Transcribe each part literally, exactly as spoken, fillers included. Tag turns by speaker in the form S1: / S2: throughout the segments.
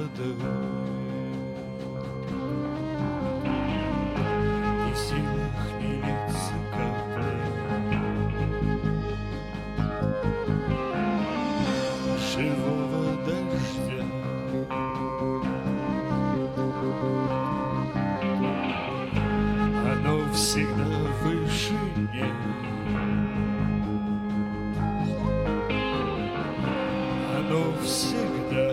S1: водой. Не в силах не литься каплей живого дождя. Оно всегда выше неба, оно всегда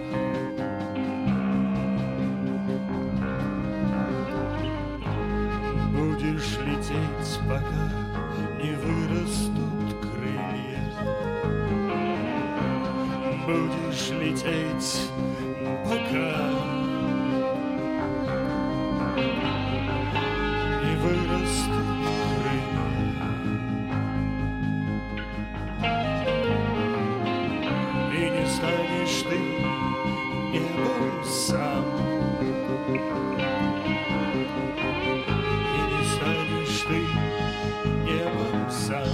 S1: будешь лететь, пока не вырастут крылья. Будешь лететь, пока не вырастут крылья. И не станешь ты небом сам, и не станешь ты небом сам,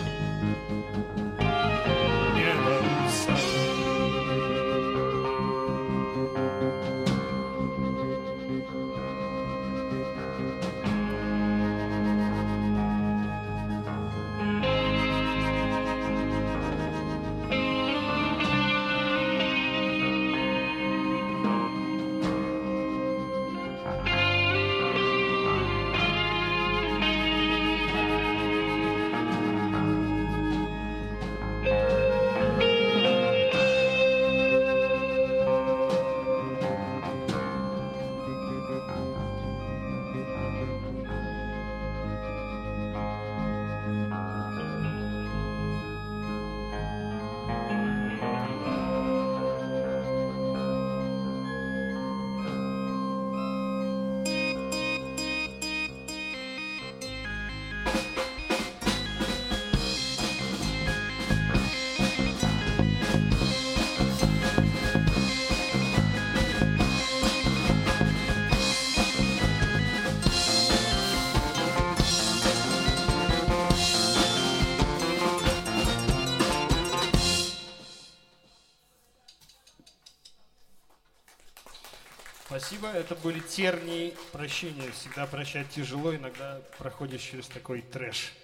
S1: небом сам. Спасибо. Это были тернии прощения. Всегда прощать тяжело, иногда проходишь через такой трэш.